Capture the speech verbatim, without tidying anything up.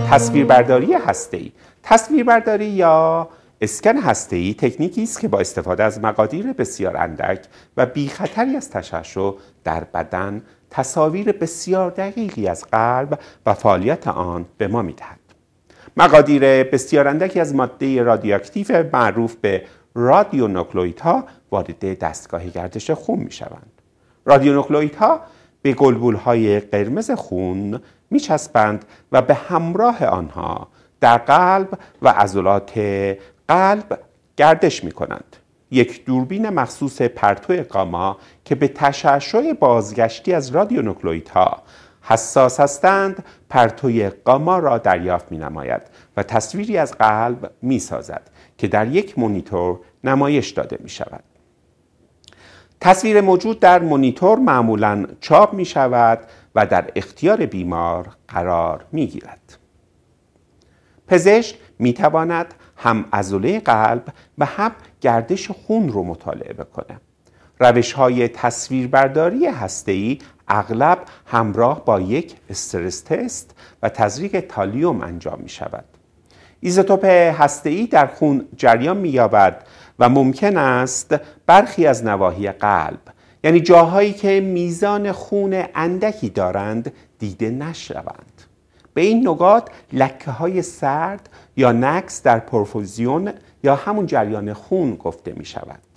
تصویربرداری هسته‌ای. تصویربرداری یا اسکن هسته‌ای تکنیکی است که با استفاده از مقادیر بسیار اندک و بی خطری از تشعشع در بدن تصاویر بسیار دقیقی از قلب و فعالیت آن به ما می‌دهد. مقادیر بسیار اندکی از ماده رادیواکتیو معروف به رادیونوکلئیدها وارد دستگاه گردش خون می‌شوند. رادیونوکلئیدها به گلبولهای قرمز خون می‌چسبند و به همراه آنها در قلب و عضلات قلب گردش می‌کنند. یک دوربین مخصوص پرتو گاما که به تشعشع بازگشتی از رادیونوکلئیدها حساس هستند، پرتوی گاما را دریافت می‌نماید و تصویری از قلب می‌سازد که در یک مانیتور نمایش داده می‌شود. تصویر موجود در مانیتور معمولاً چاپ می‌شود و در اختیار بیمار قرار می‌گیرد. پزشک می‌تواند هم عضله قلب و هم گردش خون رو مطالعه بکنه. روش‌های تصویربرداری هسته‌ای اغلب همراه با یک استرس تست و تزریق تالیوم انجام می‌شود. ایزوتوپ هسته‌ای در خون جریان می‌یابد و ممکن است برخی از نواحی قلب، یعنی جاهایی که میزان خون اندکی دارند، دیده نشوند. به این نقاط لکه‌های سرد یا نکس در پرفوزیون یا همون جریان خون گفته می‌شود.